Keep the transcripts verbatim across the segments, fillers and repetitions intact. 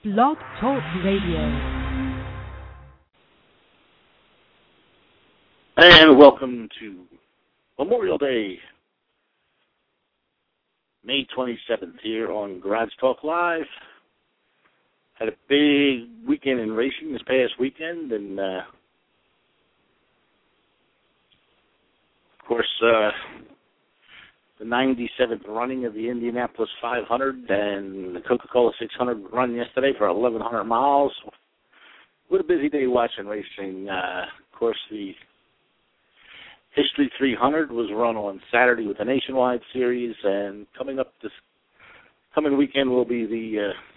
Blog Talk Radio. And welcome to Memorial Day, May twenty-seventh, here on Garage Talk Live. Had a big weekend in racing this past weekend, and uh, of course, uh, the ninety-seventh running of the Indianapolis five hundred and the Coca-Cola six hundred run yesterday for eleven hundred miles. What a busy day watching racing. Uh, of course, the History three hundred was run on Saturday with the Nationwide Series, and coming up this coming weekend will be the uh,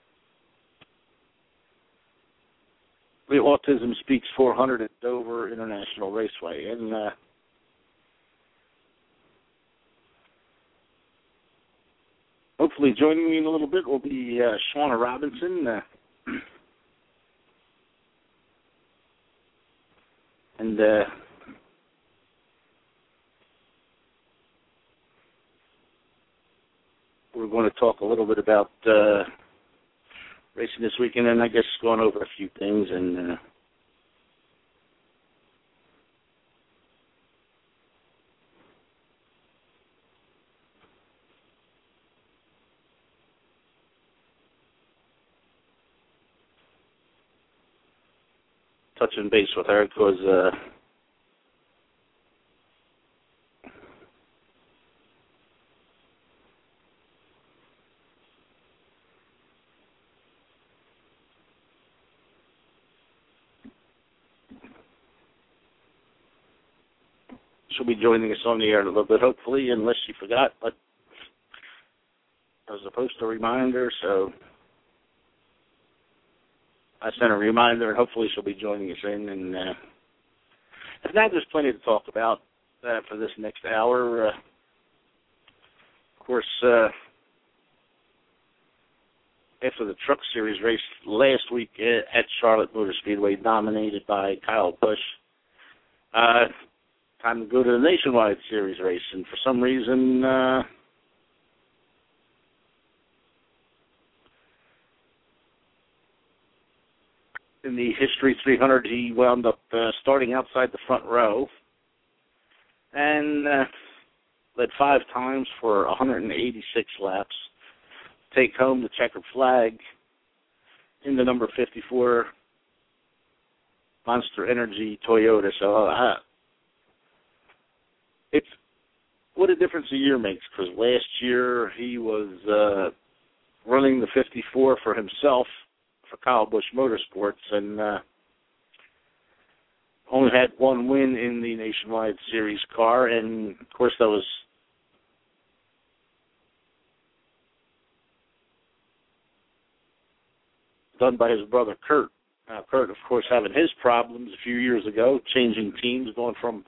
the Autism Speaks four hundred at Dover International Raceway. And uh, hopefully joining me in a little bit will be uh, Shauna Robinson. Uh, and uh, we're going to talk a little bit about uh, racing this weekend, and I guess going over a few things. And uh, touching base with her because uh, she'll be joining us on the air in a little bit, hopefully, unless she forgot. But I was supposed to remind her, so I sent a reminder, and hopefully she'll be joining us in. And uh, if not, there's plenty to talk about uh, for this next hour. Uh, of course, uh, after the Truck Series race last week at Charlotte Motor Speedway, dominated by Kyle Busch, uh, time to go to the Nationwide Series race. And for some reason, uh, in the History three hundred, he wound up uh, starting outside the front row and uh, led five times for one hundred eighty-six laps to take home the checkered flag in the number fifty-four Monster Energy Toyota. So uh, it's what a difference a year makes, because last year he was uh, running the fifty-four for himself for Kyle Busch Motorsports, and uh, only had one win in the Nationwide Series car, and of course that was done by his brother Kurt. Now, Kurt, of course, having his problems a few years ago, changing teams, going from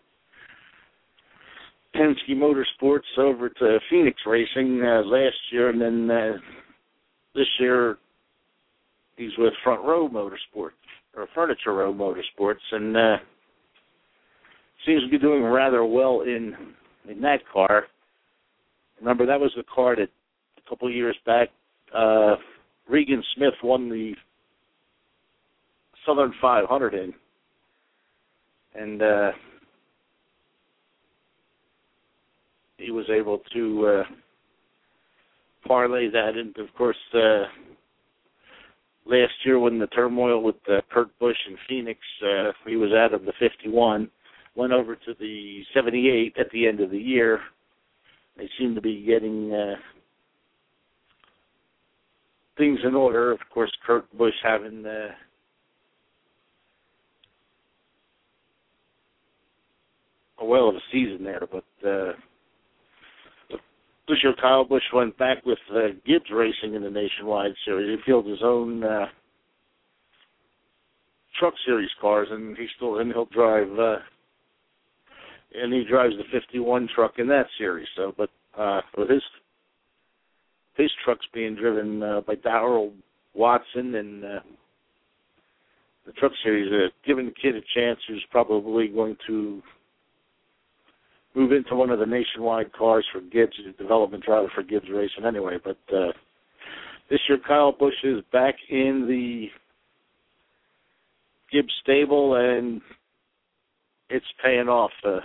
Penske Motorsports over to Phoenix Racing uh, last year, and then uh, this year he's with Front Row Motorsports, or Furniture Row Motorsports, and uh, seems to be doing rather well in in that car. Remember, that was the car that a couple of years back, uh, Regan Smith won the Southern five hundred in, and uh, he was able to uh, parlay that into, of course, uh, last year when the turmoil with uh, Kurt Busch in Phoenix, uh, he was out of the fifty-one, went over to the seventy-eight at the end of the year. They seem to be getting uh, things in order. Of course, Kurt Busch having uh, a well of a season there, but uh, this year Kyle Busch went back with uh, Gibbs Racing in the Nationwide Series. He fields his own uh, Truck Series cars, and he still and he'll drive uh, and he drives the fifty-one truck in that series. So, but uh, with his his trucks being driven uh, by Darrell Watson and uh, the Truck Series, uh, giving the kid a chance who's probably going to move into one of the Nationwide cars for Gibbs, the development driver for Gibbs Racing anyway. But uh, this year Kyle Busch is back in the Gibbs stable, and it's paying off. Uh,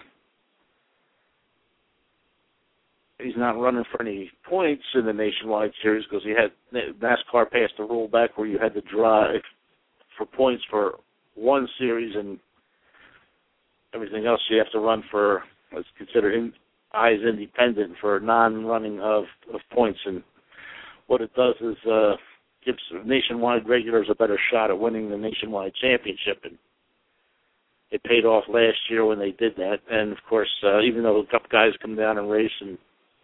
he's not running for any points in the Nationwide Series because he had NASCAR passed a rule back where you had to drive for points for one series, and everything else you have to run for what's considered in, eyes independent for non-running of, of points. And what it does is uh, gives Nationwide regulars a better shot at winning the Nationwide Championship. And it paid off last year when they did that. And, of course, uh, even though a couple guys come down and race, and,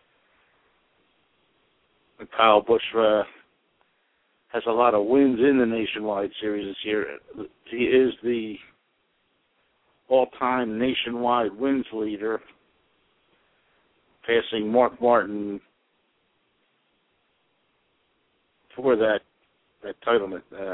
and Kyle Busch uh, has a lot of wins in the Nationwide Series this year, he is the all-time nationwide wins leader, passing Mark Martin for that that titlement. Uh,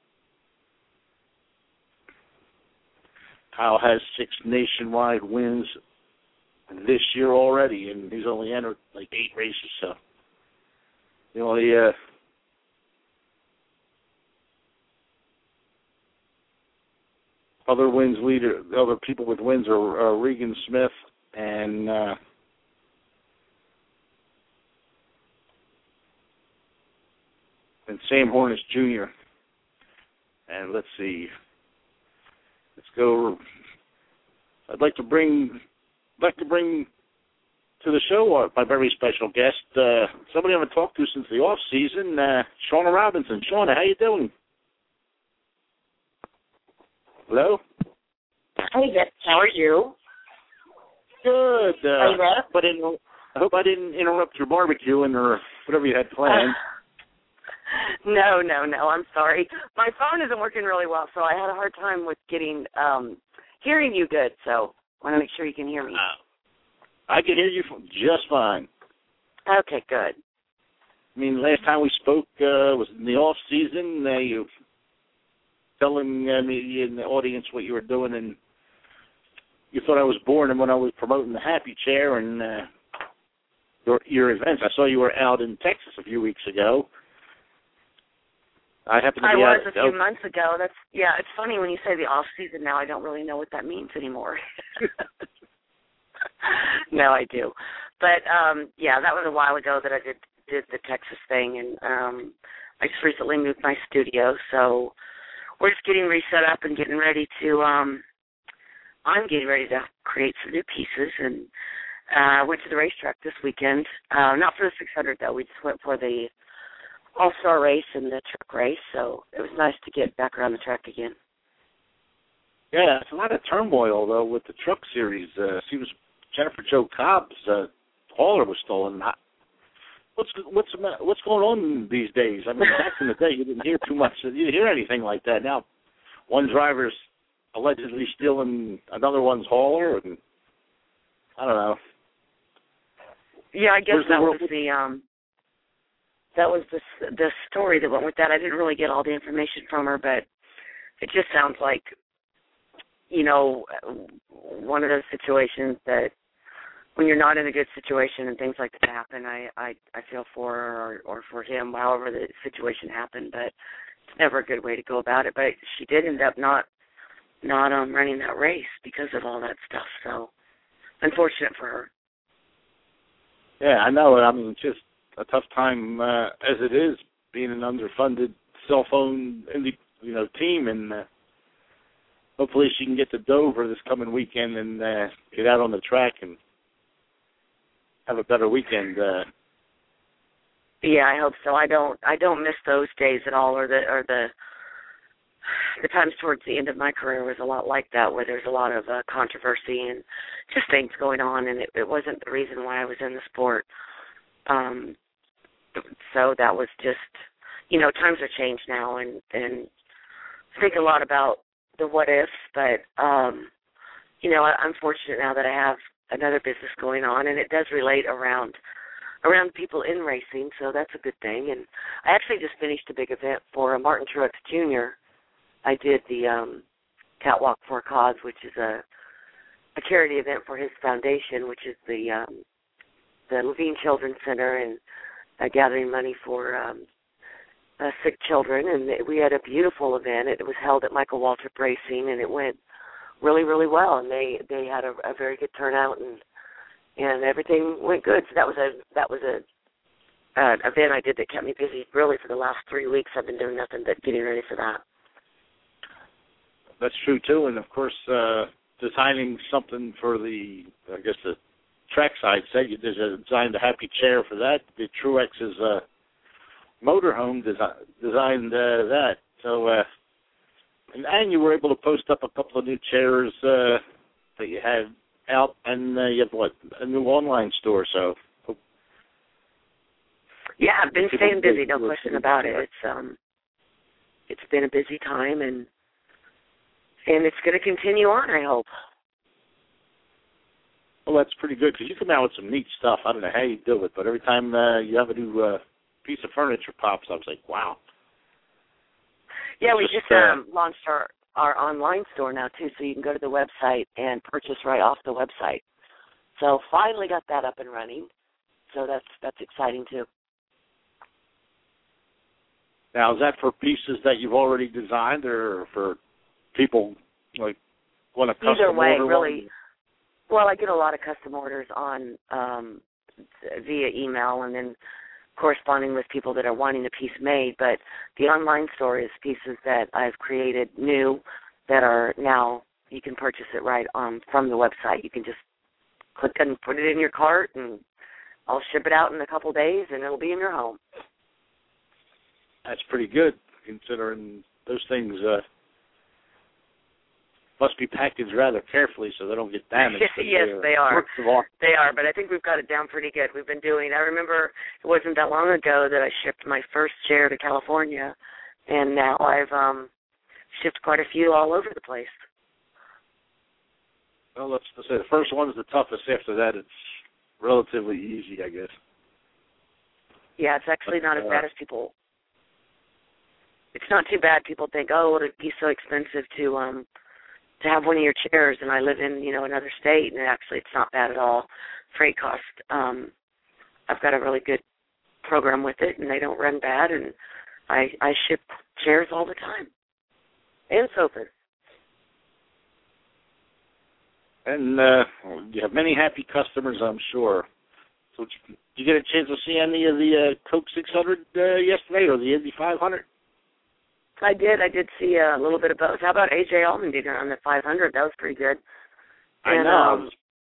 Kyle has six nationwide wins this year already, and he's only entered like eight races. So, you know, the uh, other wins leader, other people with wins are, are Regan Smith and uh, and Sam Hornish Junior And let's see, let's go. I'd like to bring, I'd like to bring to the show my very special guest, uh, somebody I haven't talked to since the off season, uh, Shauna Robinson. Shauna, how you doing? Hello? Hi, yes. How are you? Good. Uh, are you there? But in, I hope I didn't interrupt your barbecuing or whatever you had planned. Uh, no, no, no. I'm sorry. My phone isn't working really well, so I had a hard time with getting um, hearing you good. So I want to make sure you can hear me. Uh, I can hear you just fine. Okay, good. I mean, last time we spoke uh, was in the off season. Uh, you telling uh, me in the audience what you were doing, and you thought I was boring when I was promoting the Happy Chair and uh, your your events. I saw you were out in Texas a few weeks ago. I happened to I be was out a few months ago. That's yeah. It's funny when you say the off season now. I don't really know what that means anymore. No, I do, but um, yeah, that was a while ago that I did did the Texas thing, and um, I just recently moved my studio, so we're just getting reset up and getting ready to. Um, I'm getting ready to create some new pieces, and uh, went to the racetrack this weekend. Uh, not for the six hundred though. We just went for the All-Star race and the truck race, so it was nice to get back around the track again. Yeah, it's a lot of turmoil, though, with the truck series. Uh, she was Jennifer Jo Cobb's uh, hauler was stolen. What's what's what's going on these days? I mean, back in the day, you didn't hear too much. You didn't hear anything like that. Now, one driver's allegedly stealing another one's hauler, and I don't know. Yeah, I guess Where's that the was the um, that was the the story that went with that. I didn't really get all the information from her, but it just sounds like, you know, one of those situations that when you're not in a good situation and things like that happen, I, I, I feel for her or, or for him, however the situation happened, but it's never a good way to go about it. But she did end up not not um, running that race because of all that stuff, so unfortunate for her. Yeah, I know. I mean, it's just a tough time uh, as it is being an underfunded cell phone indie, you know, team, and uh, hopefully she can get to Dover this coming weekend and uh, get out on the track and have a better weekend. Uh, yeah, I hope so. I don't. I don't miss those days at all, or the or the the times towards the end of my career was a lot like that, where there's a lot of uh, controversy and just things going on, and it, it wasn't the reason why I was in the sport. Um, so that was just, you know, times have changed now, and and I think a lot about the what ifs, but um, you know, I, I'm fortunate now that I have another business going on, and it does relate around around people in racing, so that's a good thing. And I actually just finished a big event for Martin Truex Junior I did the um, Catwalk for a Cause, which is a a charity event for his foundation, which is the um, the Levine Children's Center, and uh, gathering money for um, uh, sick children, and we had a beautiful event. It was held at Michael Waltrip Racing, and it went really, really well. And they they had a, a very good turnout, and and everything went good. So that was a that was a uh, event I did that kept me busy really for the last three weeks. I've been doing nothing but getting ready for that. That's true too, and of course, uh, designing something for the I guess the trackside set. You designed a happy chair for that. The Truex's uh, motorhome desi- designed uh, that. So, uh, and, and you were able to post up a couple of new chairs uh, that you had out, and uh, you have what a new online store. So, yeah, I've been staying busy. No question about it. It's um, it's been a busy time, and and it's going to continue on, I hope. Well, that's pretty good because you come out with some neat stuff. I don't know how you do it, but every time uh, you have a new uh, piece of furniture pops up, it's like, wow. Yeah, we just, just uh, um, launched our, our online store now, too, so you can go to the website and purchase right off the website. So finally got that up and running, so that's that's exciting, too. Now, is that for pieces that you've already designed or for people, like, want to custom Either way, order really. one? Well, I get a lot of custom orders on um, via email and then corresponding with people that are wanting a piece made. But the online store is pieces that I've created new that are now, you can purchase it right um, from the website. You can just click and put it in your cart, and I'll ship it out in a couple days, and it'll be in your home. That's pretty good, considering those things uh, must be packaged rather carefully so they don't get damaged. Yes, they are. They are. They are, but I think we've got it down pretty good. We've been doing, I remember it wasn't that long ago that I shipped my first chair to California, and now I've um, shipped quite a few all over the place. Well, let's, let's say the first one is the toughest. After that, it's relatively easy, I guess. Yeah, it's actually but, not as uh, bad as people, it's not too bad. People think, oh, it'd be so expensive to um, to have one of your chairs, and I live in, you know, another state, and actually it's not bad at all. Freight cost, um, I've got a really good program with it, and they don't run bad, and I, I ship chairs all the time, and sofas. And uh, you have many happy customers, I'm sure. So did you get a chance to see any of the uh, Coke six hundred uh, yesterday, or the Indy five hundred? I did. I did see a little bit of both. How about A J Allmendinger on the five hundred? That was pretty good. I and, know. Um,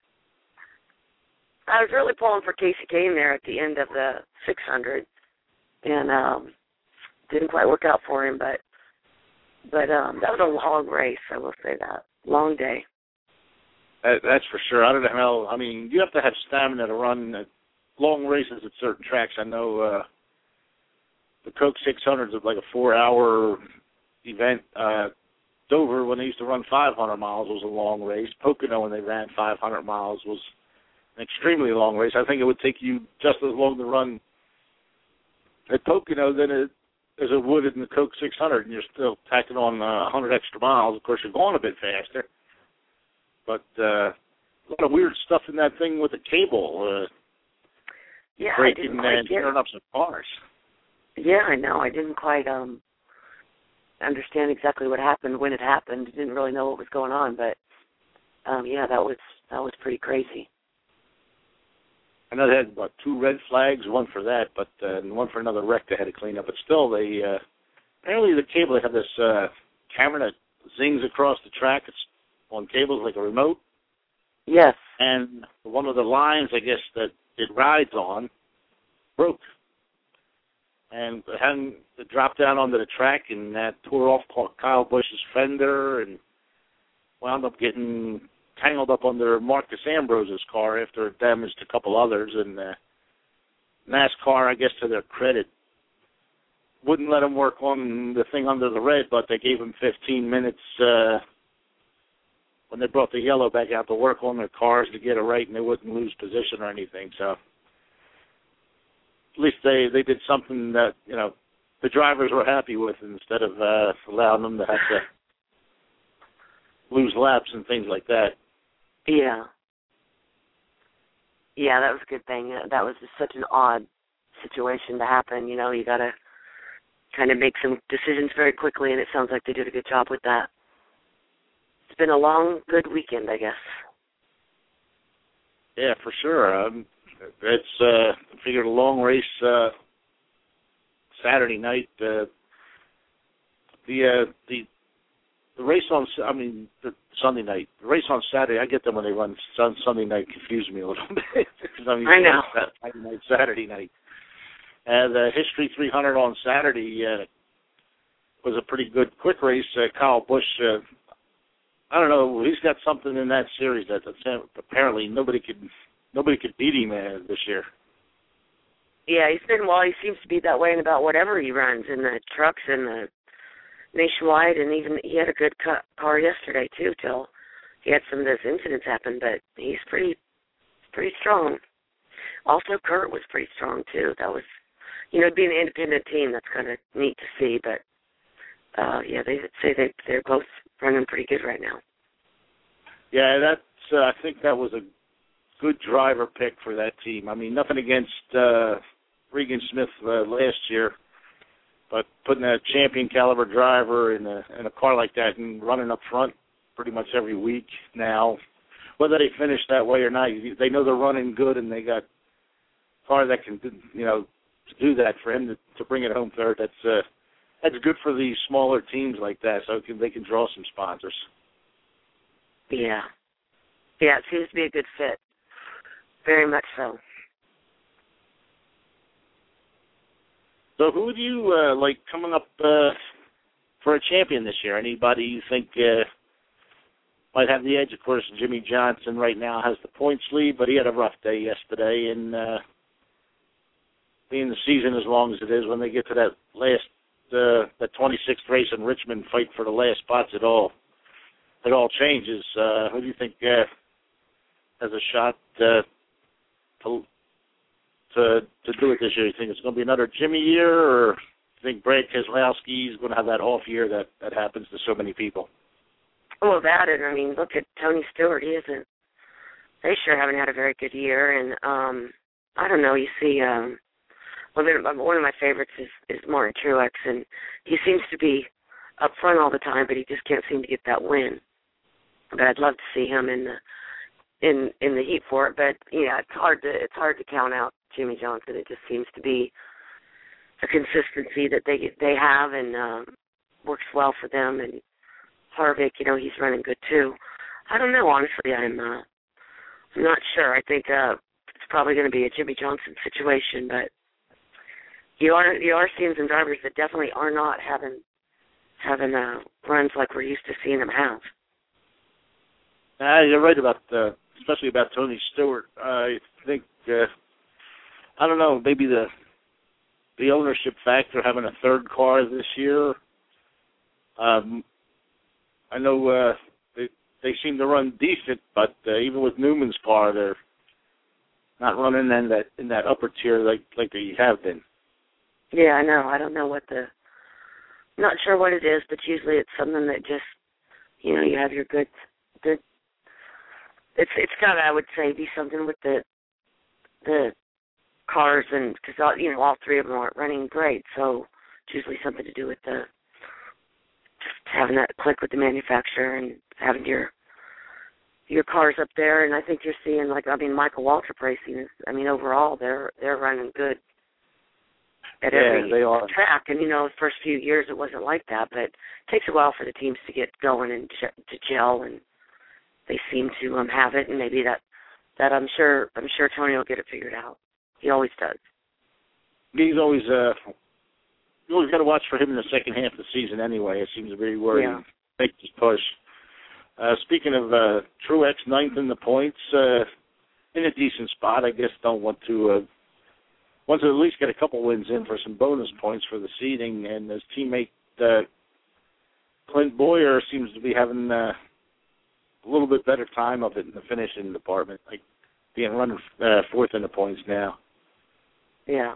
I was really pulling for Casey Kane there at the end of the six hundred, and um, didn't quite work out for him. But but um, that was a long race. I will say that long day. That, that's for sure. I don't know how. I mean, you have to have stamina to run uh, long races at certain tracks. I know. Uh, The Coke six hundred is like a four-hour event. Uh, Dover, when they used to run five hundred miles, was a long race. Pocono, when they ran five hundred miles, was an extremely long race. I think it would take you just as long to run at Pocono than it, as it would in the Coke six hundred, and you're still tacking on uh, one hundred extra miles. Of course, you're going a bit faster. But uh, a lot of weird stuff in that thing with the cable. Uh, yeah, breaking I didn't quite and get tearing up some cars. Yeah, I know. I didn't quite um, understand exactly what happened when it happened. Didn't really know what was going on, but um, yeah, that was that was pretty crazy. I know they had, what, two red flags, one for that, but uh, and one for another wreck they had to clean up. But still, they uh, apparently the cable, they have this uh, camera that zings across the track. It's on cables like a remote. Yes. And one of the lines, I guess, that it rides on broke. And it hadn't it dropped down onto the track, and that tore off Kyle Busch's fender and wound up getting tangled up under Marcus Ambrose's car after it damaged a couple others. And uh, NASCAR, I guess to their credit, wouldn't let him work on the thing under the red, but they gave him fifteen minutes uh, when they brought the yellow back out to work on their cars to get it right, and they wouldn't lose position or anything. So at least they, they did something that, you know, the drivers were happy with instead of uh, allowing them to have to lose laps and things like that. Yeah. Yeah, that was a good thing. That was just such an odd situation to happen. You know, you got to kind of make some decisions very quickly, and it sounds like they did a good job with that. It's been a long, good weekend, I guess. Yeah, for sure. Um, it's uh, I figured a long race uh, Saturday night. Uh, the uh, the the race on I mean the Sunday night. The race on Saturday. I get them when they run sun, Sunday night. Confuse me a little bit. I, mean, I know. Saturday night, Saturday night. And the History three hundred on Saturday uh, was a pretty good quick race. Uh, Kyle Busch. Uh, I don't know. He's got something in that series that that's, apparently nobody could nobody could beat him uh, this year. Yeah, he's been well. He seems to be that way in about whatever he runs in the trucks and the nationwide, and even he had a good car yesterday too. Till he had some of those incidents happen, but he's pretty pretty strong. Also, Kurt was pretty strong too. That was, you know, being an independent team, that's kind of neat to see. But uh, yeah, they say they they're both running pretty good right now. Yeah, that's. Uh, I think that was a good driver pick for that team. I mean, nothing against uh, Regan Smith uh, last year, but putting a champion caliber driver in a in a car like that and running up front pretty much every week now, whether they finish that way or not, they know they're running good, and they got a car that can, you know, to do that for him to, to bring it home third. That's uh, that's good for these smaller teams like that, so can, they can draw some sponsors. Yeah, yeah, it seems to be a good fit. Very much so. So who would you uh, like coming up uh, for a champion this year? Anybody you think uh, might have the edge? Of course, Jimmy Johnson right now has the points lead, but he had a rough day yesterday. And uh, being the season as long as it is, when they get to that last, uh, that twenty-sixth race in Richmond, fight for the last spots, it all, it all changes. Uh, who do you think uh, has a shot uh, to to to do it this year? You think it's going to be another Jimmy year, or you think Brad Keselowski is going to have that off year that, that happens to so many people? Well, that, and I mean, look at Tony Stewart. He isn't. They sure haven't had a very good year, and um, I don't know. You see, um, well, one of my favorites is, is Martin Truex, and he seems to be up front all the time, but he just can't seem to get that win. But I'd love to see him in the in in the heat for it. But yeah, it's hard to it's hard to count out Jimmy Johnson. It just seems to be a consistency that they they have, and um, works well for them. And Harvick, you know, he's running good too. I don't know, honestly. I'm uh, I'm not sure. I think uh, it's probably going to be a Jimmy Johnson situation, but you are you are seeing some drivers that definitely are not having having uh, runs like we're used to seeing them have. Uh, you're right about, uh, especially about Tony Stewart. I think, uh, I don't know, maybe the the ownership factor, having a third car this year. Um, I know uh, they they seem to run decent, but uh, even with Newman's car, they're not running in that in that upper tier like like they have been. Yeah, I know. I don't know what the. Not sure what it is, but usually it's something that just, you know, you have your good good. It's it's got to, I would say, be something with the the cars, and because you know all three of them aren't running great, so it's usually something to do with the just having that click with the manufacturer and having your your cars up there. And I think you're seeing, like, I mean, Michael Waltrip Racing is, I mean, overall they're they're running good at yeah, every they are. track. And you know, the first few years it wasn't like that, but it takes a while for the teams to get going and to gel, and they seem to um, have it, and maybe that, that I'm sure I'm sure Tony will get it figured out. He always does. He's always uh, you always got to watch for him in the second half of the season anyway. It seems to be where yeah. he makes his push. Uh, speaking of uh, Truex, ninth in the points, uh, in a decent spot. I guess don't want to uh, want to at least get a couple wins in for some bonus points for the seeding. And his teammate uh, Clint Boyer seems to be having Uh, a little bit better time of it in the finishing department, like being run uh, fourth in the points now. Yeah.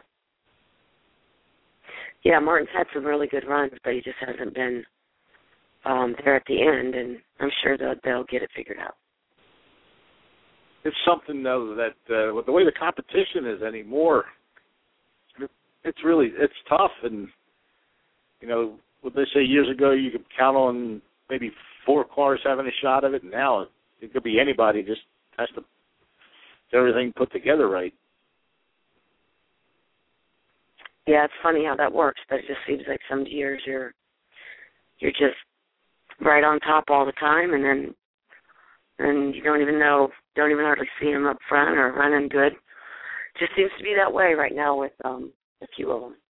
Yeah, Martin's had some really good runs, but he just hasn't been um, there at the end, and I'm sure that they'll get it figured out. It's something, though, that uh, with the way the competition is anymore, it's really, it's tough, and you know, what they say years ago, you could count on maybe four cars having a shot of it. Now it could be anybody, just has to get everything put together right. Yeah, it's funny how that works, but it just seems like some years you're you're just right on top all the time, and then and you don't even know, don't even hardly see them up front or running good. Just seems to be that way right now with um, a few of them.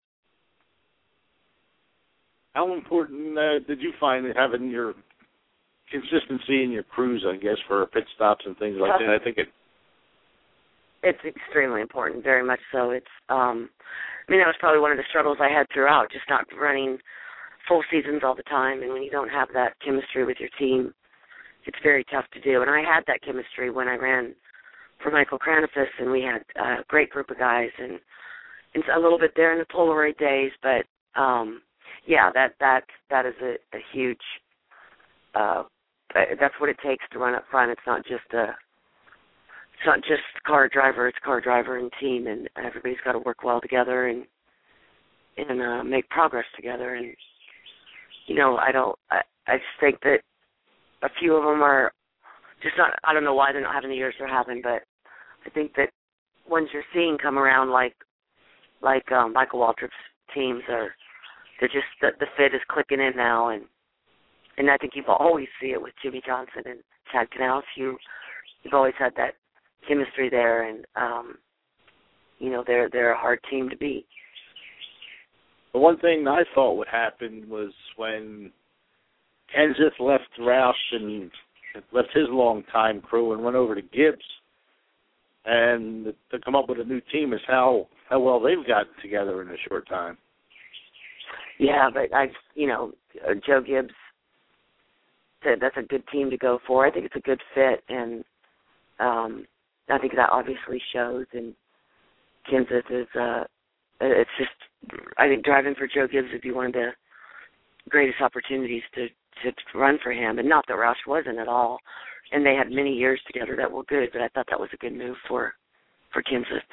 How important uh, did you find having your consistency in your crews, I guess, for pit stops and things like that? I think it. It's extremely important, very much so. It's, um, I mean, that was probably one of the struggles I had throughout, just not running full seasons all the time. And when you don't have that chemistry with your team, it's very tough to do. And I had that chemistry when I ran for Michael Kranifus, and we had a great group of guys, and, and a little bit there in the Polaroid days. But um, yeah, that that that is a, a huge. Uh, that's what it takes to run up front. It's not just a. It's not just car driver, it's car driver and team, and everybody's got to work well together and and uh, make progress together. And, you know, I don't, I, I just think that a few of them are just not, I don't know why they're not having the years they're having, but I think that ones you're seeing come around like like um, Michael Waltrip's teams are, they're just, the, the fit is clicking in now, and and I think you've always see it with Jimmy Johnson and Chad Canals. You, you've always had that chemistry there, and um, you know they're they're a hard team to beat. The one thing I thought would happen was when Kenseth left Roush and left his long-time crew and went over to Gibbs, and to come up with a new team is how how well they've gotten together in a short time. Yeah, but I, you know, Joe Gibbs said that's a good team to go for. I think it's a good fit, and um, I think that obviously shows, and Kenseth is, uh, it's just, I think driving for Joe Gibbs would be one of the greatest opportunities to, to run for him, and not that Roush wasn't at all, and they had many years together that were good, but I thought that was a good move for, for Kenseth.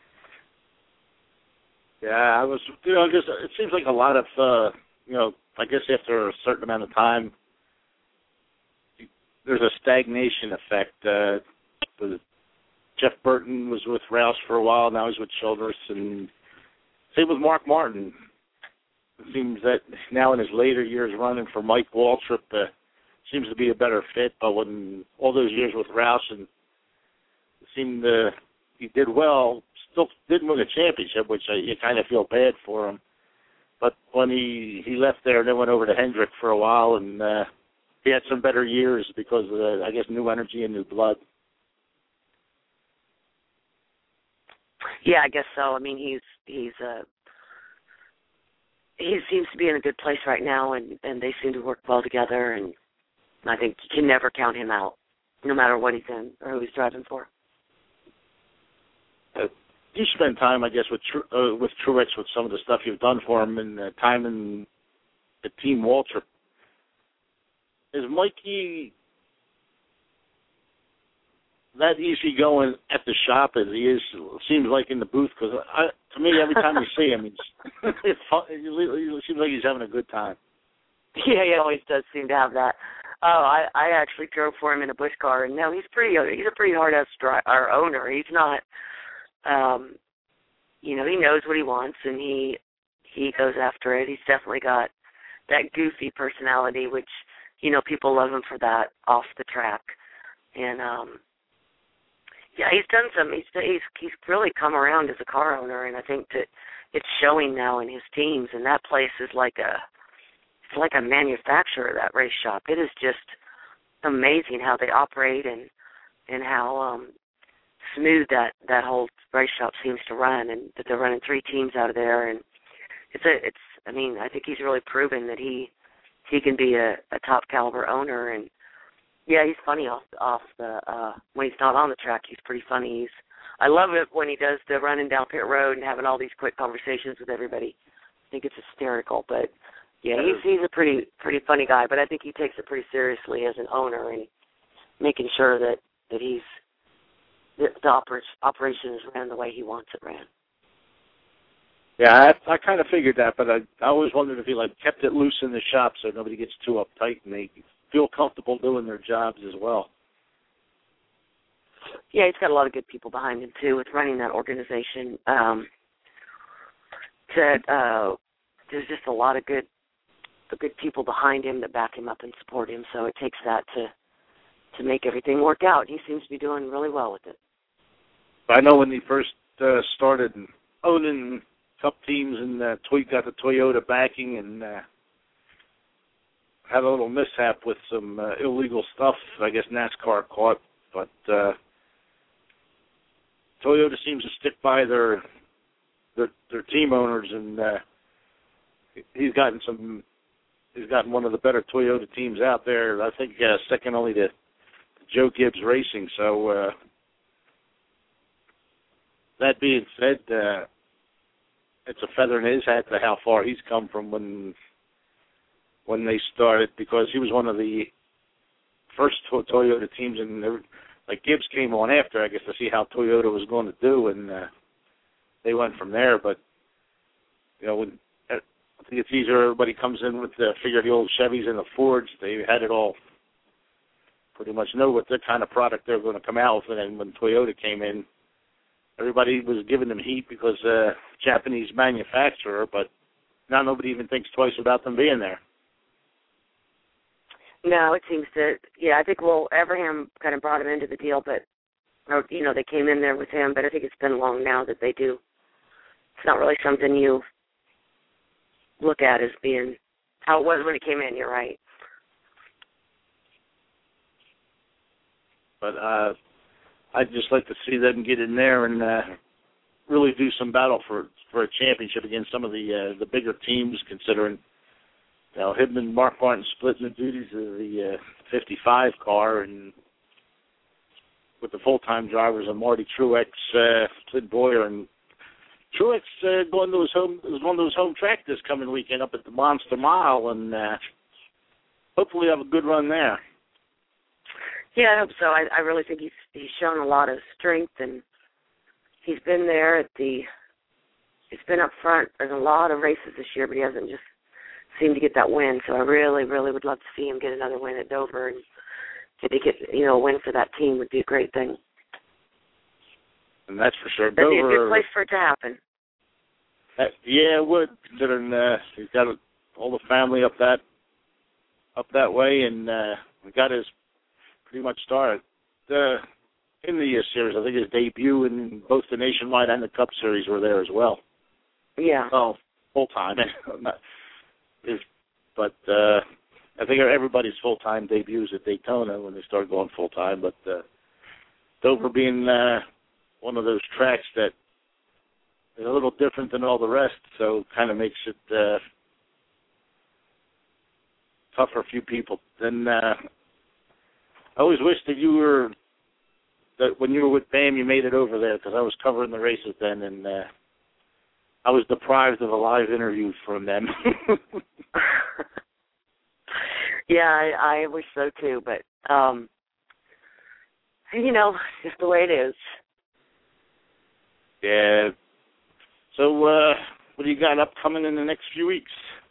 Yeah, I was, you know, just, it seems like a lot of, uh, you know, I guess after a certain amount of time, there's a stagnation effect. Uh, with Jeff Burton was with Roush for a while. Now he's with Childress, and same with Mark Martin. It seems that now in his later years running for Mike Waltrip, uh, seems to be a better fit. But when all those years with Roush, and it seemed uh, he did well, still didn't win a championship, which I, you kind of feel bad for him. But when he, he left there and then went over to Hendrick for a while, and uh, he had some better years because of, uh, I guess, new energy and new blood. Yeah, I guess so. I mean, he's he's uh, he seems to be in a good place right now, and, and they seem to work well together. And I think you can never count him out, no matter what he's in or who he's driving for. Uh, you spend time, I guess, with uh, with Truex with some of the stuff you've done for him, and uh, time in the Team Waltrip. Is Mikey that easy going at the shop as he is, seems like in the booth? Because to me, every time you see him, he's, it's fun, it seems like he's having a good time. Yeah, he always does seem to have that. Oh, I, I actually drove for him in a Busch car, and no, he's pretty. He's a pretty hard-ass dri- our owner. He's not, um, you know, he knows what he wants, and he he goes after it. He's definitely got that goofy personality, which, you know, people love him for that off the track. And, um, yeah, he's done some, he's, he's he's really come around as a car owner, and I think that it's showing now in his teams, and that place is like a, it's like a manufacturer, that race shop. It is just amazing how they operate and and how um, smooth that, that whole race shop seems to run, and that they're running three teams out of there. And it's, a, it's I mean, I think he's really proven that he he can be a, a top caliber owner. And yeah, he's funny off off the uh, when he's not on the track. He's pretty funny. He's I love it when he does the running down pit road and having all these quick conversations with everybody. I think it's hysterical, but yeah, he's he's a pretty pretty funny guy. But I think he takes it pretty seriously as an owner and making sure that that he's the, the oper- operation is ran the way he wants it ran. Yeah, I, I kind of figured that, but I, I always wondered if he like kept it loose in the shop so nobody gets too uptight and they feel comfortable doing their jobs as well. Yeah, he's got a lot of good people behind him too with running that organization. Um, that uh, there's just a lot of good, good people behind him that back him up and support him. So it takes that to to make everything work out. He seems to be doing really well with it. I know when he first uh, started owning Cup teams and uh, Toy got the Toyota backing and uh, had a little mishap with some uh, illegal stuff. I guess NASCAR caught, but uh, Toyota seems to stick by their their, their team owners, and uh, he's gotten some. He's gotten one of the better Toyota teams out there. I think uh, second only to Joe Gibbs Racing. So uh, that being said, uh, it's a feather in his hat to how far he's come from when when they started, because he was one of the first Toyota teams, and like Gibbs came on after, I guess, to see how Toyota was going to do, and uh, they went from there. But you know, when, I think it's easier. Everybody comes in with the figure the old Chevys and the Fords. They had it all. Pretty much know what the kind of product they're going to come out with, and then when Toyota came in, everybody was giving them heat because uh, Japanese manufacturer, but now nobody even thinks twice about them being there. No, it seems to, yeah, I think, well, Everham kind of brought him into the deal, but, or, you know, they came in there with him, but I think it's been long now that they do. It's not really something you look at as being how it was when it came in, you're right. But uh, I'd just like to see them get in there and uh, really do some battle for for a championship against some of the uh, the bigger teams, considering, you know, him and Mark Martin splitting the duties of the uh, fifty-five car, and with the full-time drivers of Marty Truex, uh, Clint Boyer, and Truex uh, going to his home, it was one of those home track this coming weekend up at the Monster Mile, and uh, hopefully have a good run there. Yeah, I hope so. I, I really think he's he's shown a lot of strength, and he's been there at the. He's been up front. There's a lot of races this year, but he hasn't just seemed to get that win. So I really, really would love to see him get another win at Dover, and if he get, you know, a win for that team would be a great thing. And that's for sure. That'd Dover, be a good place for it to happen. Uh, yeah, it would, considering uh, he's got a, all the family up that up that way, and uh, we got his. Pretty much started uh, in the series. I think his debut in both the Nationwide and the Cup Series were there as well. Yeah. Oh, full time. But uh, I think everybody's full time debuts at Daytona when they start going full time. But uh, Dover being uh, one of those tracks that is a little different than all the rest, so kind of makes it uh, tough for a few people. Then. Uh, I always wish that you were, that when you were with Bam, you made it over there, because I was covering the races then, and uh, I was deprived of a live interview from them. Yeah, I, I wish so too, but, um, you know, it's just the way it is. Yeah. So, uh, what do you got upcoming in the next few weeks?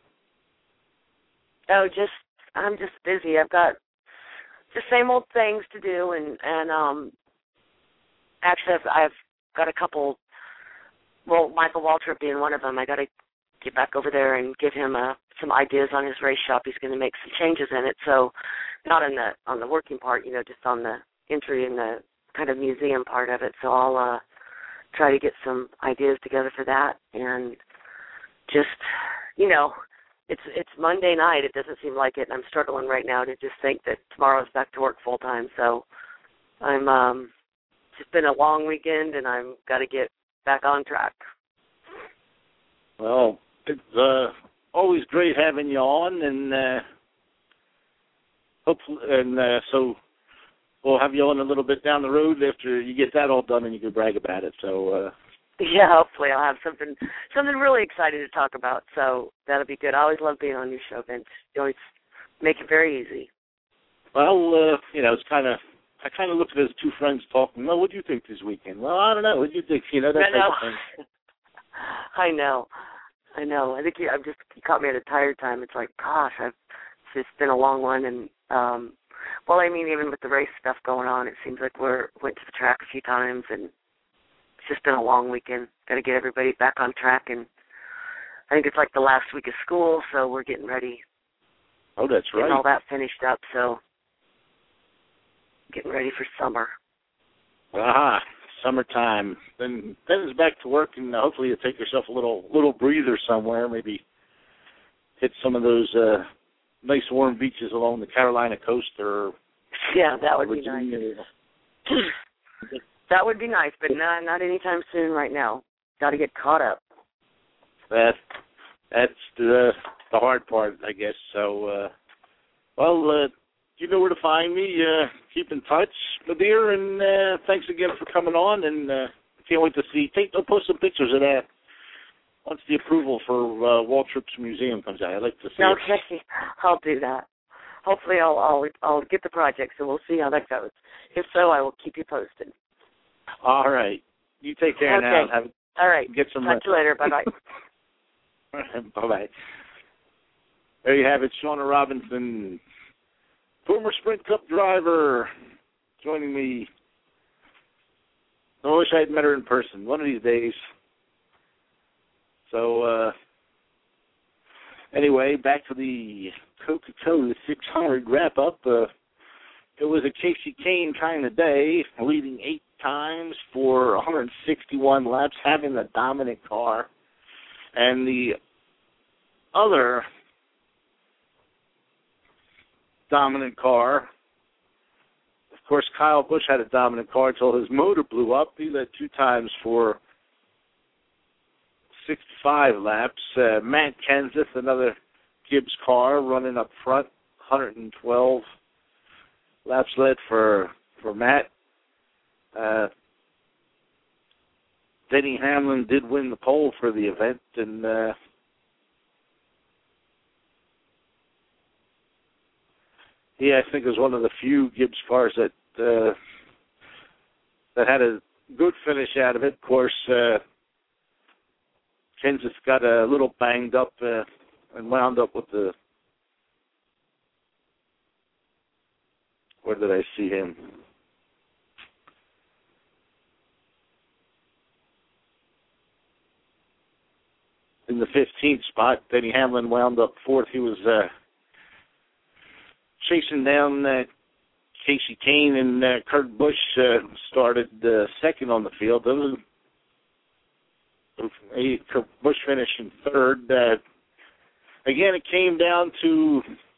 Oh, just, I'm just busy. I've got the same old things to do, and, and um, actually I've, I've got a couple, well, Michael Waltrip being one of them. I got to get back over there and give him uh, some ideas on his race shop. He's going to make some changes in it, so not on the on the working part, you know, just on the entry and the kind of museum part of it. So I'll uh, try to get some ideas together for that, and just, you know, It's it's Monday night. It doesn't seem like it, and I'm struggling right now to just think that tomorrow's back to work full time. So I'm um, it's been a long weekend, and I've got to get back on track. Well, it's uh, always great having you on, and uh, hopefully, and uh, so we'll have you on a little bit down the road after you get that all done, and you can brag about it. So. Uh, Yeah, hopefully I'll have something something really exciting to talk about, so that'll be good. I always love being on your show, Vince. You always make it very easy. Well, uh, you know, it's kind of, I kind of look at it as two friends talking. Well, what do you think this weekend? Well, I don't know. What do you think? You know, that no, type no. of thing. I know. I know. I think you, I've just you caught me at a tired time. It's like, gosh, I've it's just been a long one, and um, well, I mean, even with the race stuff going on, it seems like we're went to the track a few times, and it's just been a long weekend. Got to get everybody back on track, and I think it's like the last week of school, so we're getting ready. Oh, that's right. Getting all that finished up, so getting ready for summer. Aha, summertime. Then then it's back to work, and hopefully you'll take yourself a little little breather somewhere. Maybe hit some of those uh, nice warm beaches along the Carolina coast, or yeah, that would Virginia. be nice. That would be nice, but not not anytime soon. Right now, got to get caught up. That that's the the hard part, I guess. So, uh, well, uh, you know where to find me. Uh, keep in touch, my dear, and uh, thanks again for coming on. And uh, can't wait to see. Take, I'll post some pictures of that once the approval for uh, Waltrip's museum comes out. I'd like to see okay. it. I'll do that. Hopefully, I'll, I'll I'll get the project, so we'll see how that goes. If so, I will keep you posted. All right. You take care okay. now. Have, All right. Get some Talk rest. to you later. Bye bye. Bye-bye. There you have it, Shauna Robinson, former Sprint Cup driver, joining me. I wish I had met her in person one of these days. So, uh, anyway, back to the Coca-Cola six hundred wrap-up. Uh, it was a Kasey Kahne kind of day, leading eight times for one hundred sixty-one laps, having the dominant car. And the other dominant car, of course, Kyle Busch had a dominant car until his motor blew up. He led two times for sixty-five laps. Uh, Matt Kenseth, another Gibbs car, running up front, one hundred twelve laps led for, for Matt. Uh, Denny Hamlin did win the pole for the event, and uh, he, I think, was one of the few Gibbs cars that uh, that had a good finish out of it. Of course, uh, Kenseth got a little banged up uh, and wound up with the. Where did I see him? In the fifteenth spot. Denny Hamlin wound up fourth. He was uh, chasing down uh, Kasey Kahne, and uh, Kurt Busch uh, started uh, second on the field. Was, he, Kurt Busch finished in third. Uh, again, it came down to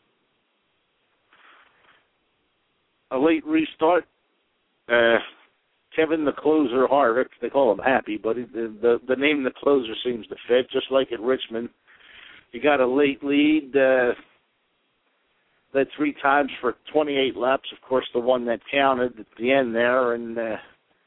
a late restart. Uh, Kevin the Closer Harvick, they call him Happy, but it, the the name the closer seems to fit, just like at Richmond. He got a late lead, uh, led three times for twenty-eight laps, of course, the one that counted at the end there, and uh,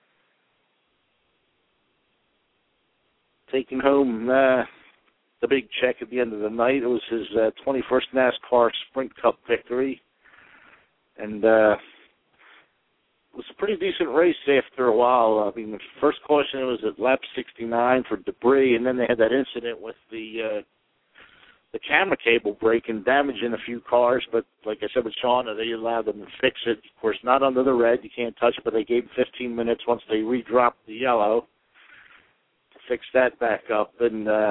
taking home uh, the big check at the end of the night. It was his uh, twenty-first NASCAR Sprint Cup victory, and uh, it was a pretty decent race after a while. I mean, the first caution was at lap sixty-nine for debris, and then they had that incident with the uh, the camera cable breaking, damaging a few cars. But like I said with Shauna, they allowed them to fix it. Of course, not under the red. You can't touch it, but they gave fifteen minutes once they redropped the yellow to fix that back up. And uh,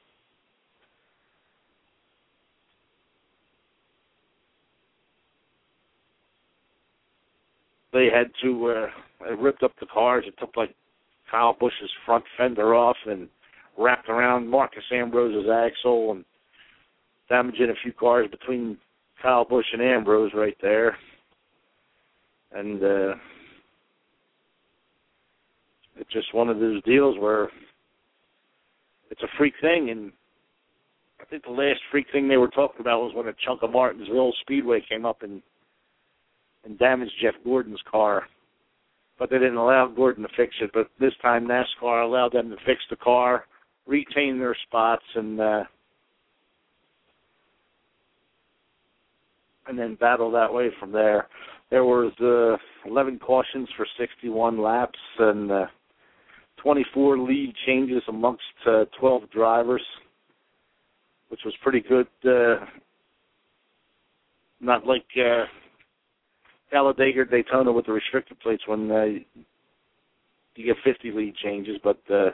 they had to uh, they ripped up the cars. It took like Kyle Busch's front fender off and wrapped around Marcus Ambrose's axle and damaging a few cars between Kyle Busch and Ambrose right there. And uh, it's just one of those deals where it's a freak thing. And I think the last freak thing they were talking about was when a chunk of Martinsville Speedway came up and and damaged Jeff Gordon's car. But they didn't allow Gordon to fix it. But this time NASCAR allowed them to fix the car, retain their spots, and uh, and then battle that way from there. There was uh, eleven cautions for sixty-one laps, and uh, twenty-four lead changes amongst uh, twelve drivers, which was pretty good. Uh, not like uh, Talladega, Daytona with the restricted plates when uh, you get fifty lead changes, but uh,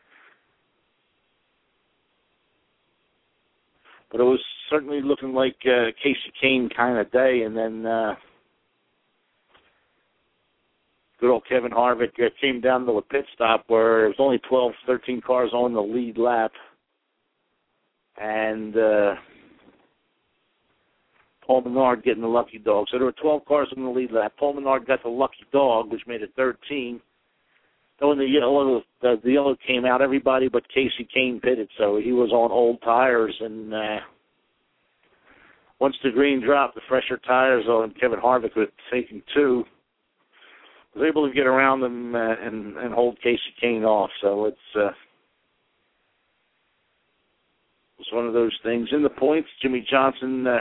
but it was certainly looking like uh, Casey Kane kind of day, and then uh, good old Kevin Harvick uh, came down to a pit stop where it was only twelve, thirteen cars on the lead lap, and uh, Paul Menard getting the lucky dog. So there were twelve cars on the lead lap. Paul Menard got the lucky dog, which made it thirteen. So when the yellow, the, the yellow came out, everybody but Casey Kane pitted, so he was on old tires. And uh, once the green dropped, the fresher tires on Kevin Harvick was taking two, was able to get around them uh, and, and hold Casey Kane off. So it's uh, it's one of those things. In the points, Jimmy Johnson uh,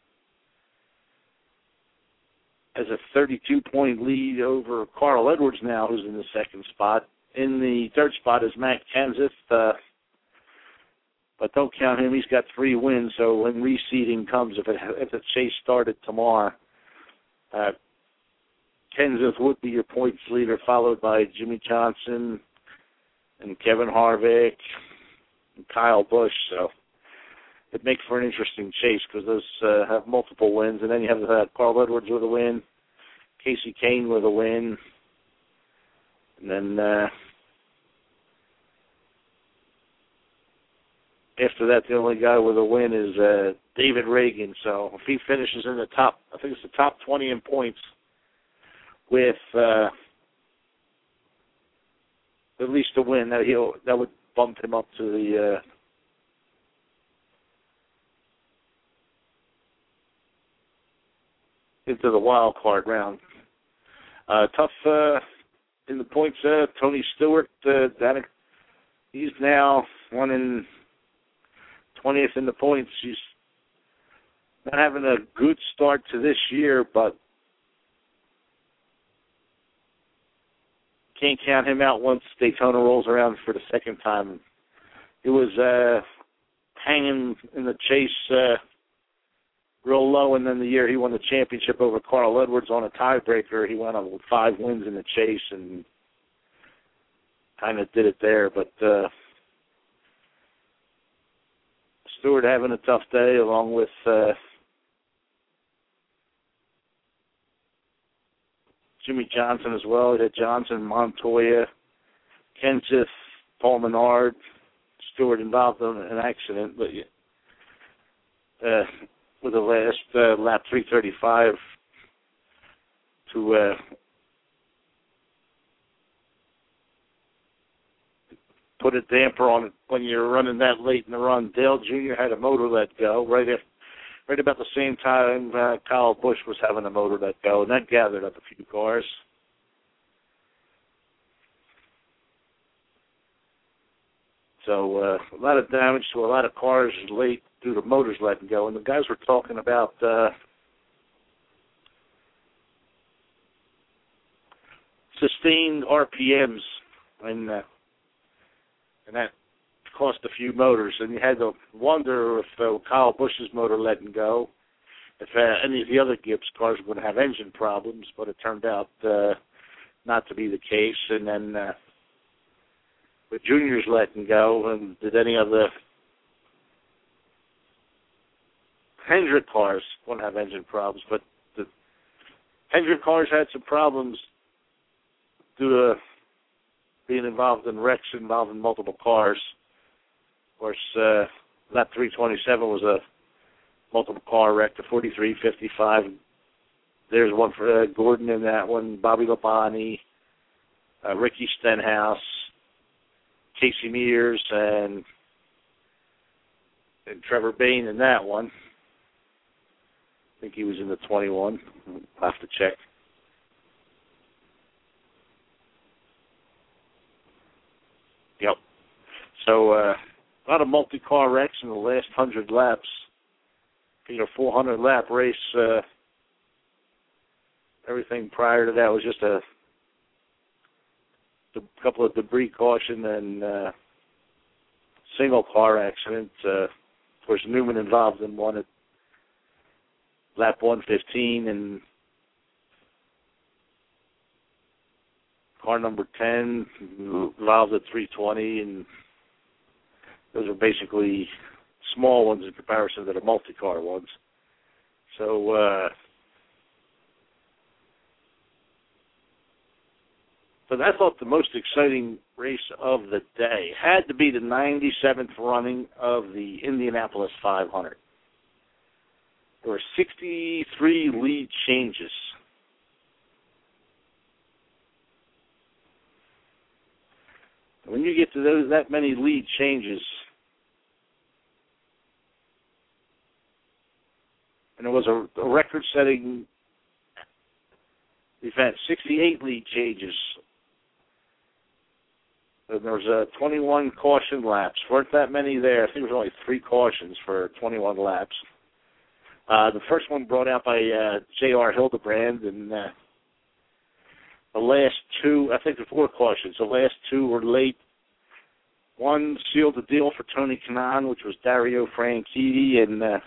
has a thirty-two point lead over Carl Edwards now, who's in the second spot. In the third spot is Matt Kenseth, uh, but don't count him. He's got three wins, so when reseeding comes, if, it, if the chase started tomorrow, uh, Kenseth would be your points leader, followed by Jimmy Johnson and Kevin Harvick and Kyle Busch. So it makes for an interesting chase because those uh, have multiple wins. And then you have uh, Carl Edwards with a win, Casey Kane with a win, and then uh, after that, the only guy with a win is uh, David Reagan. So if he finishes in the top, I think it's the top twenty in points with uh, at least a win, that he'll that would bump him up to the uh, into the wild card round. Uh, tough uh, in the points. Uh, Tony Stewart, uh, that, he's now running twentieth in the points. He's not having a good start to this year, but can't count him out once Daytona rolls around for the second time. He was uh, hanging in the chase uh, real low, and then the year he won the championship over Carl Edwards on a tiebreaker, he went on with five wins in the chase and kind of did it there. But uh, Stewart having a tough day, along with uh, Jimmy Johnson as well. He had Johnson, Montoya, Kenseth, Paul Menard, Stewart involved in an accident, but uh, with the last uh, lap three thirty-five to uh, put a damper on it when you're running that late in the run. Dale Junior had a motor let go right after. Right about the same time, uh, Kyle Busch was having a motor let go, and that gathered up a few cars. So uh, a lot of damage to a lot of cars late due to motors letting go. And the guys were talking about uh, sustained R P Ms, and, uh, and that cost a few motors, and you had to wonder if uh, Kyle Busch's motor letting go, if uh, any of the other Gibbs cars were going to have engine problems, but it turned out uh, not to be the case. And then uh, with Junior's letting go, and did any of the Hendrick cars won't have engine problems, but the Hendrick cars had some problems due to being involved in wrecks involving multiple cars. Of course, uh, lap three twenty-seven was a multiple car wreck, the forty-three fifty-five. There's one for uh, Gordon in that one, Bobby Labonte, uh, Ricky Stenhouse, Casey Mears, and, and Trevor Bayne in that one. I think he was in the twenty-one. I'll have to check. Yep. So, uh, a lot of multi-car wrecks in the last one hundred laps. You know, four hundred lap race. Uh, everything prior to that was just a a couple of debris caution and uh, single car accident. Uh, of course, Newman involved in one at lap one fifteen, and car number ten involved at three twenty, and those are basically small ones in comparison to the multi-car ones. So, uh, but I thought the most exciting race of the day had to be the ninety-seventh running of the Indianapolis five hundred. There were sixty-three lead changes. When you get to those that many lead changes, and it was a, a record-setting event, sixty-eight lead changes. And there was uh, twenty-one caution laps. Weren't that many there. I think there was only three cautions for twenty-one laps. Uh, the first one brought out by uh, J R Hildebrand, and uh, the last two, I think the four cautions, the last two were late. One sealed the deal for Tony Kanaan, which was Dario Franchitti, and uh,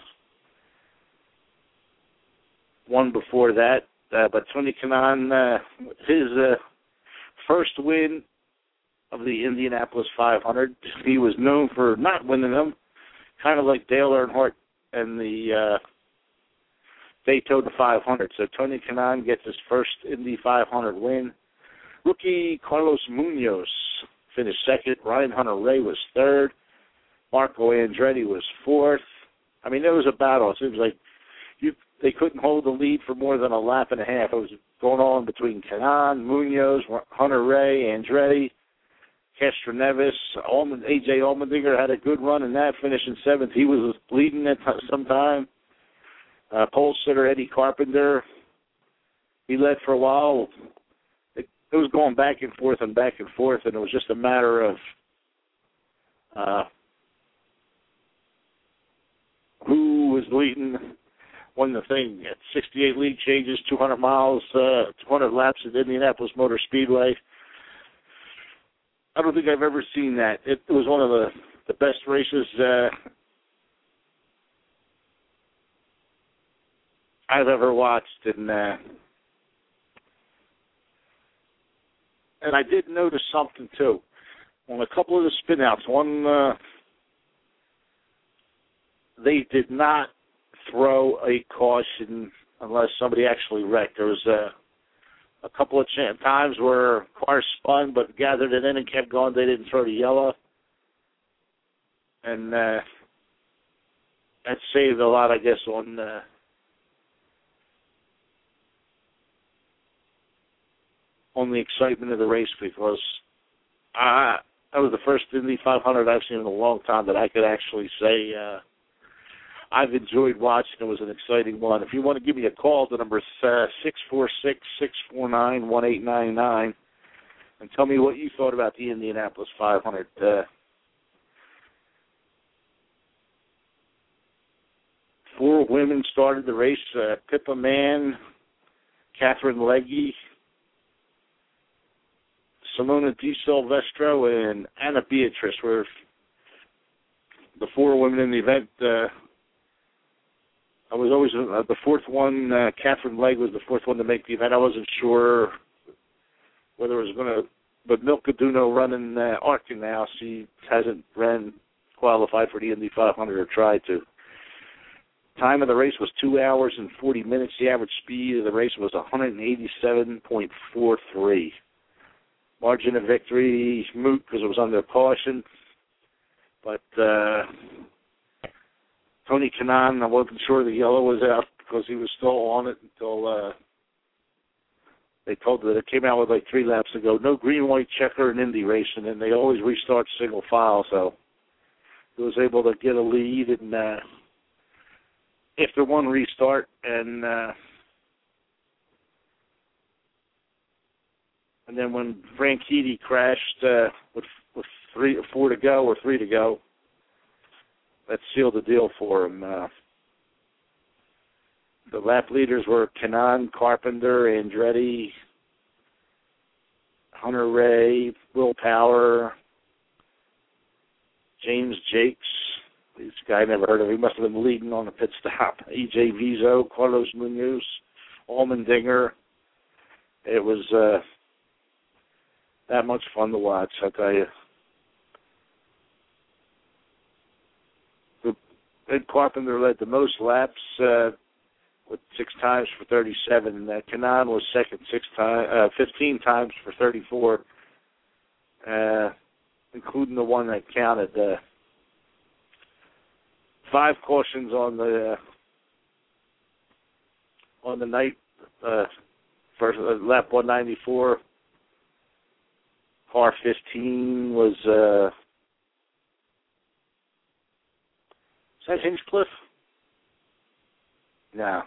one before that. Uh, but Tony Kanaan, uh, his uh, first win of the Indianapolis five hundred. He was known for not winning them, kind of like Dale Earnhardt and the uh, Daytona five hundred. So Tony Kanaan gets his first Indy five hundred win. Rookie Carlos Munoz finished second. Ryan Hunter-Reay was third. Marco Andretti was fourth. I mean, there was a battle. It seems like you, they couldn't hold the lead for more than a lap and a half. It was going on between Kanaan, Munoz, Hunter-Reay, Andretti, Castroneves. Allman, A J Allmendinger had a good run in that, finishing seventh. He was leading at some time. Uh, pole sitter Eddie Carpenter, he led for a while. It, it was going back and forth and back and forth, and it was just a matter of uh, who was leading. Won the thing at sixty-eight lead changes, two hundred miles, uh, two hundred laps at Indianapolis Motor Speedway. I don't think I've ever seen that. It, it was one of the, the best races uh, I've ever watched, and uh, and I did notice something too on a couple of the spinouts. One, uh, they did not throw a caution unless somebody actually wrecked. There was a, a couple of ch- times where cars spun but gathered it in and kept going. They didn't throw the yellow, and uh, that saved a lot, I guess, on. Uh, on the excitement of the race, because I, that was the first Indy five hundred I've seen in a long time that I could actually say uh, I've enjoyed watching. It was an exciting one. If you want to give me a call, the number is uh, six four six, six four nine, one eight nine nine, and tell me what you thought about the Indianapolis five hundred. Uh, four women started the race, uh, Pippa Mann, Catherine Legge, Simona Di Silvestro, and Anna Beatrice were the four women in the event. Uh, I was always uh, the fourth one. Uh, Catherine Legge was the fourth one to make the event. I wasn't sure whether it was going to, but Milka Duno running uh, ARCA now. She hasn't ran qualified for the Indy five hundred or tried to. Time of the race was two hours and forty minutes. The average speed of the race was one eighty-seven point four three. Margin of victory, moot because it was under caution. But uh, Tony Kanaan, I wasn't sure the yellow was out because he was still on it until uh, they told that it came out with like three laps ago. No green, white checker in Indy racing, and they always restart single file. So he was able to get a lead and uh, after one restart, and uh, And then when Franchitti crashed uh, with with three, four to go or three to go, that sealed the deal for him. Uh, the lap leaders were Kanaan, Carpenter, Andretti, Hunter Ray, Will Power, James Jakes. This guy I never heard of. He must have been leading on the pit stop. E J Vizo, Carlos Munoz, Allmendinger. It was uh, that much fun to watch, I tell you. The, Ed Carpenter led the most laps uh, with six times for thirty-seven. Uh, Kanaan was second, six time, uh, fifteen times for thirty-four, uh, including the one that counted. Uh, five cautions on the uh, on the night. Uh, first uh, lap one ninety-four. Par fifteen was. Uh, is that Hinchcliffe? No.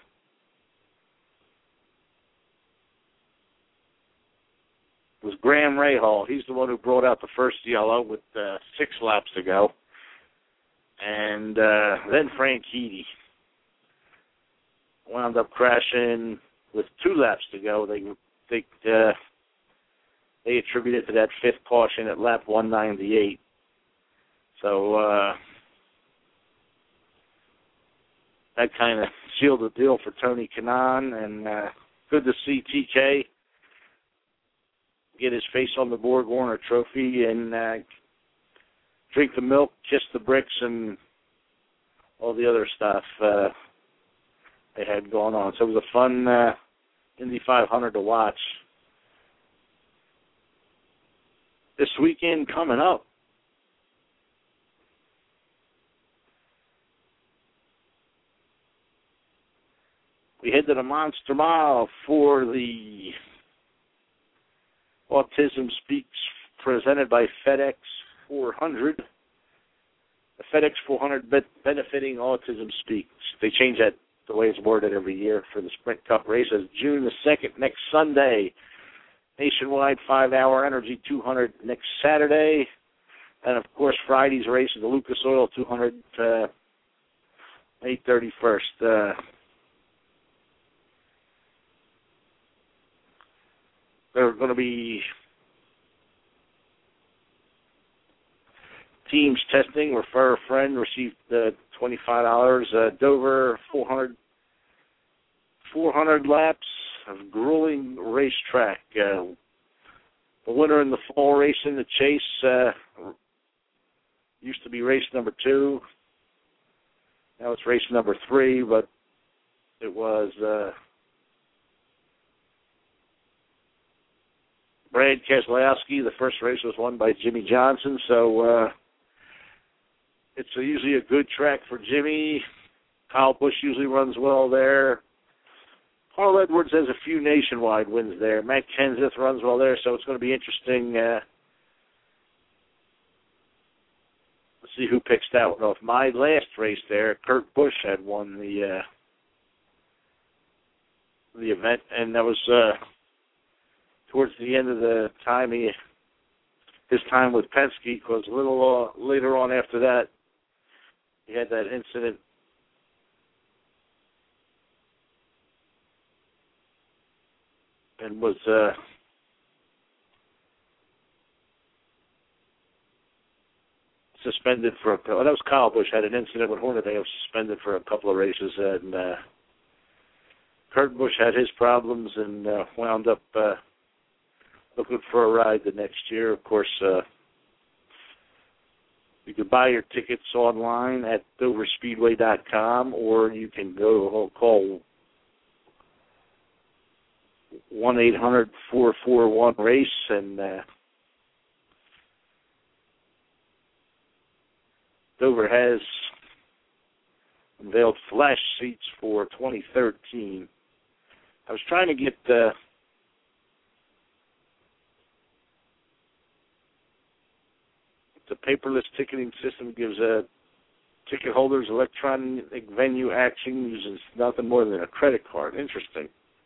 It was Graham Rahal. He's the one who brought out the first yellow with uh, six laps to go. And uh, then Frank Heady wound up crashing with two laps to go. They they uh, they attributed to that fifth caution at lap one ninety-eight. So uh, that kind of sealed the deal for Tony Kanaan, and uh, good to see T K get his face on the Borg Warner Trophy and uh, drink the milk, kiss the bricks, and all the other stuff uh, they had going on. So it was a fun uh, Indy five hundred to watch. This weekend coming up, we head to the Monster Mile for the Autism Speaks presented by FedEx four hundred. The FedEx four hundred benefiting Autism Speaks. They change that the way it's worded every year for the Sprint Cup races. June the second, next Sunday. Nationwide five-hour Energy two hundred next Saturday. And, of course, Friday's race is the Lucas Oil two hundred, uh, May thirty-first. Uh, There are going to be teams testing. Refer a friend. Received uh, twenty-five dollars. Uh, Dover four hundred, four hundred laps of grueling racetrack. Uh, the winner in the fall race in the Chase uh, used to be race number two. Now it's race number three, but it was... Uh, Brad Keselowski. The first race was won by Jimmy Johnson, so uh, it's a, usually a good track for Jimmy. Kyle Busch usually runs well there. Carl Edwards has a few nationwide wins there. Matt Kenseth runs well there, so it's going to be interesting uh, to see who picks that one off. My last race there, Kurt Busch had won the uh, the event, and that was... Uh, towards the end of the time, he, his time with Penske, because a little uh, later on after that, he had that incident. And was uh, suspended for a couple. That was Kyle Busch had an incident with Hornaday. Was suspended for a couple of races, and uh, Kurt Busch had his problems and uh, wound up uh, looking for a ride the next year. Of course, uh, you can buy your tickets online at dover speedway dot com, or you can go call one eight hundred four four one race, and uh, Dover has unveiled flash seats for twenty thirteen. I was trying to get uh, the paperless ticketing system gives uh, ticket holders electronic venue action, uses nothing more than a credit card. Interesting.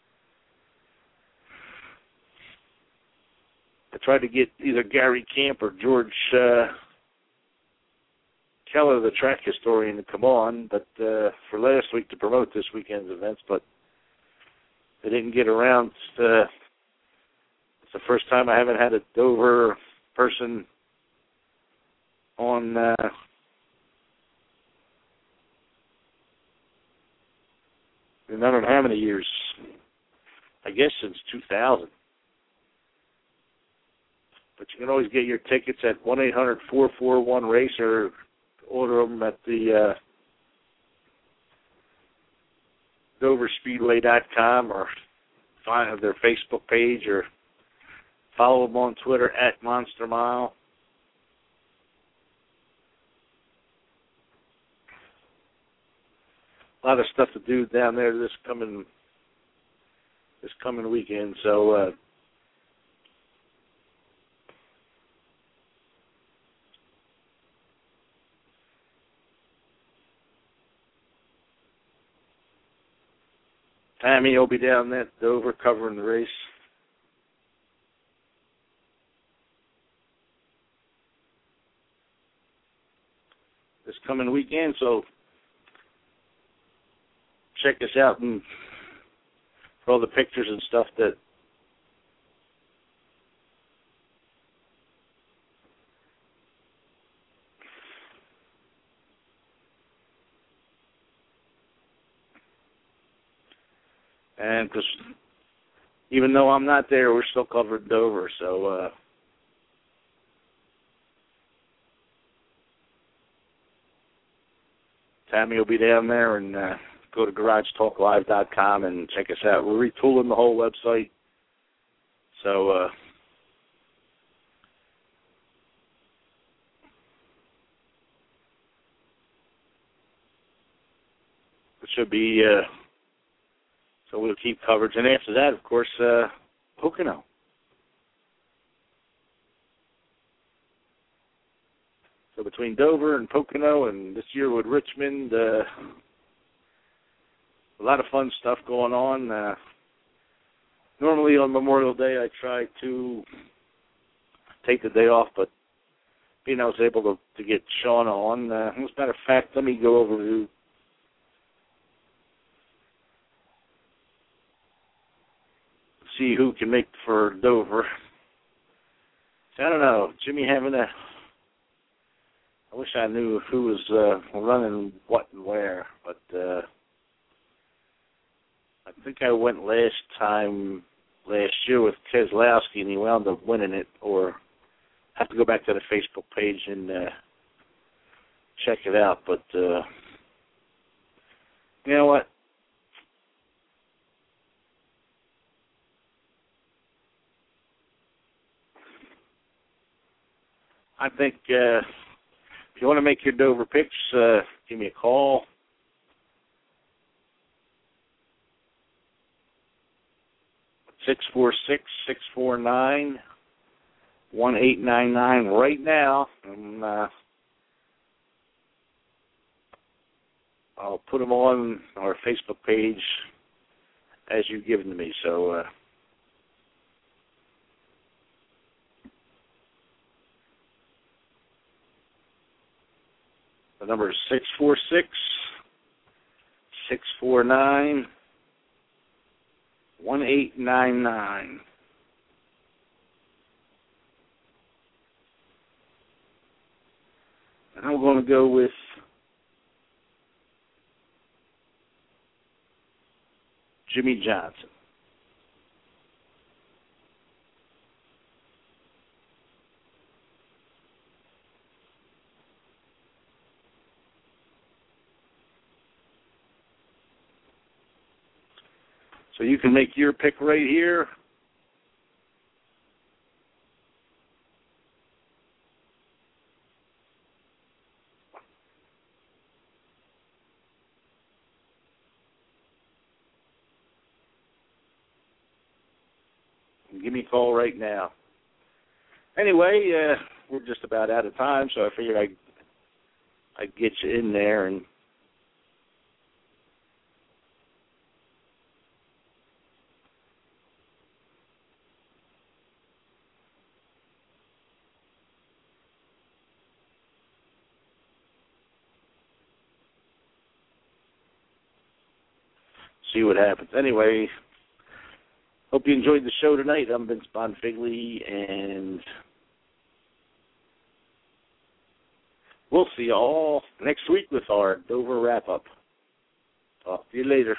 I tried to get either Gary Camp or George uh, Keller, the track historian, to come on, but uh, for last week to promote this weekend's events, but they didn't get around. Uh, the first time I haven't had a Dover person on uh, in I don't know how many years. I guess since two thousand. But you can always get your tickets at one eight hundred four four one race or order them at the uh, Dover Speedway dot com or find their Facebook page or follow them on Twitter at Monster Mile. A lot of stuff to do down there this coming this coming weekend. So uh, Tammy will be down at Dover covering the race. This coming weekend, so check us out and for all the pictures and stuff that and because even though I'm not there, we're still covering Dover, so uh, Tammy will be down there, and uh, go to garage talk live dot com and check us out. We're retooling the whole website, so uh, it should be. Uh, so we'll keep coverage, and after that, of course, uh, Pocono. So between Dover and Pocono, and this year with Richmond, uh, a lot of fun stuff going on. Uh, normally on Memorial Day, I try to take the day off, but being I was able to, to get Sean on, uh, as a matter of fact, let me go over to see who can make for Dover. So I don't know, Jimmy having a I wish I knew who was uh, running what and where, but uh, I think I went last time, last year with Keselowski, and he wound up winning it, or I have to go back to the Facebook page and uh, check it out. But uh, you know what? I think uh, if you want to make your Dover picks, uh, give me a call. six four six, six four nine, one eight nine nine right now. And, uh, I'll put them on our Facebook page as you've given to me. So, uh, the number is six four six, six four nine, one eight nine nine. And I'm going to go with Jimmy Johnson. So you can make your pick right here. Give me a call right now. Anyway, uh, we're just about out of time, so I figured I'd, I'd get you in there and see what happens. Anyway, Hope you enjoyed the show tonight. I'm Vince Bonfigley, and we'll see you all next week with our Dover wrap-up. Talk to you later.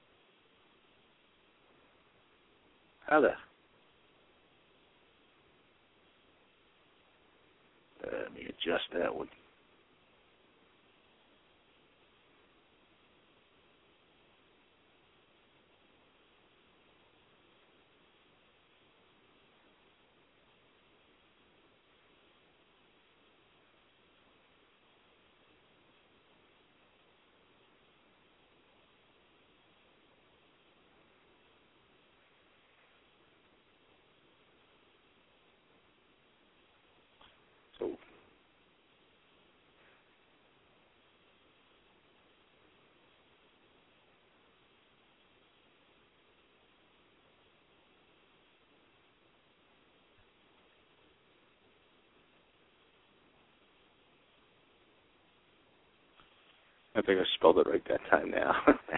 How the... Let me adjust that one. So, I think I spelled it right that time now.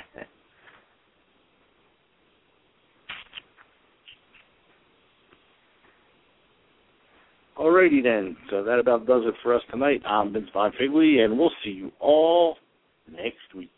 Alrighty then, so that about does it for us tonight. I'm Vince Bonfigley, and we'll see you all next week.